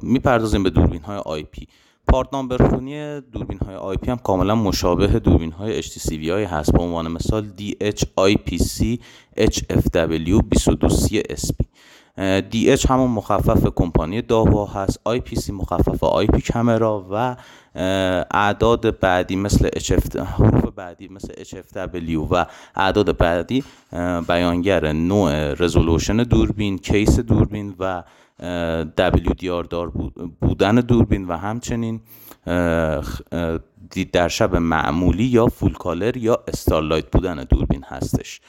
میپردازیم به دوربین های آی پی. پارت نامبرخونی دوربین های آی پی هم کاملا مشابه دوربین های HTCV های هست. به عنوان مثال DH IPC HFW 2230SP. DH همون مخفف کمپانی داهوا هست، IPC مخفف IP کامرا و اعداد بعدی مثل حروف بعدی مثل HFW و اعداد بعدی بیانگر نوع رزولوشن دوربین، کیس دوربین و WDR دار بودن دوربین و همچنین دید در شب معمولی یا فول کالر یا استارلایت بودن دوربین هستش.